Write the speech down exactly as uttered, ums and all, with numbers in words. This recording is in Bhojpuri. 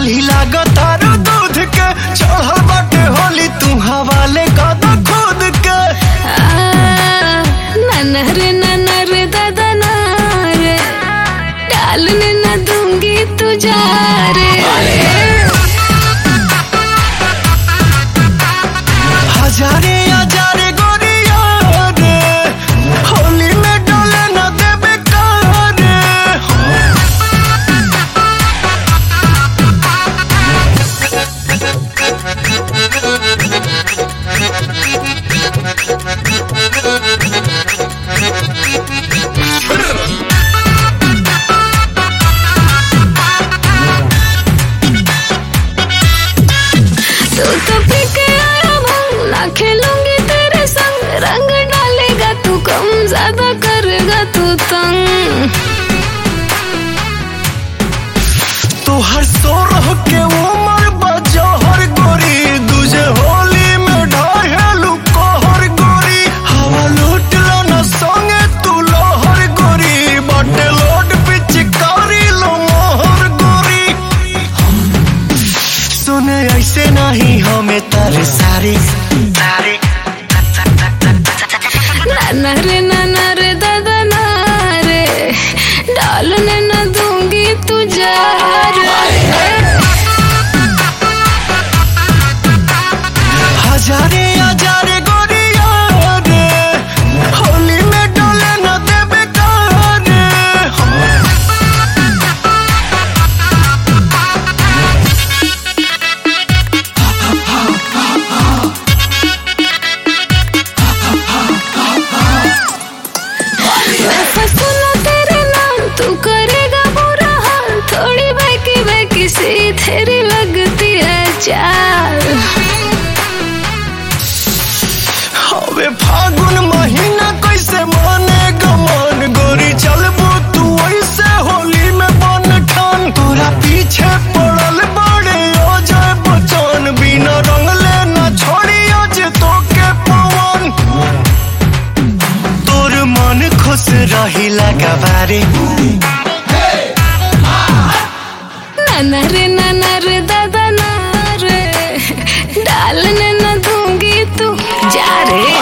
दही लागो तारो दूध के चढ़ल बाटे होली तू हवाले कद खुद के नाना रे नाना रे दादा ना रे डालने न दूंगी तुझा रे हजारे हजारे गोरिया रे होली में डोले न देबे कारे तू तो पी के आया भंग ना खेलूंगी तेरे संग रंग डालेगा तू कम ज्यादा करेगा तू तंग तू हर सो रह के उमर बजा हर गोरी दूजे होली में ढाहेलू कहर गोरी हवा लूट लो न संगे तू लोहर गोरी बटे लोड पिचकारी लो मोहर गोरी सुने ऐसे नहीं हमें तारे सारी सारी नाना रे नाना रे दादा ना रे डालने न दूंगी तुझा रे हजारे हजारे गोरिया रे होली में डोले न देबे कारे मैं फंसूंगा तेरे नाम तू करेगा बुरा हाल थोड़ी बहकी बहकी सी तेरी लगती है चाल हवे फागुन महीना कैसे मानेगा मन गोरी चलबू तू ऐसे होली में बन ठान तोरा पीछे पड़ल बड़े अजय बचन बिना रंगले न छोड़ी आज तो के पवन तोर मन खुश रही लगा बारी नाना रे नाना रे दादा ना रे डालने न दूंगी तू जा रे